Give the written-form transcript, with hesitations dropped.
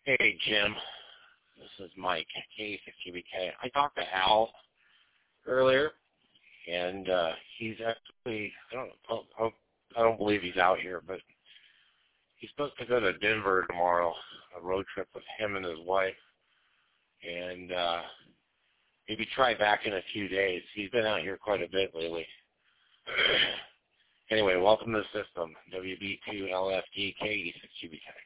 Hey, Jim. This is Mike, K6QBK. I talked to Al earlier, and he's actually, I don't believe he's out here, but he's supposed to go to Denver tomorrow, a road trip with him and his wife, and maybe try back in a few days. He's been out here quite a bit lately. Anyway, welcome to the system, WB2LFD, K6QBK.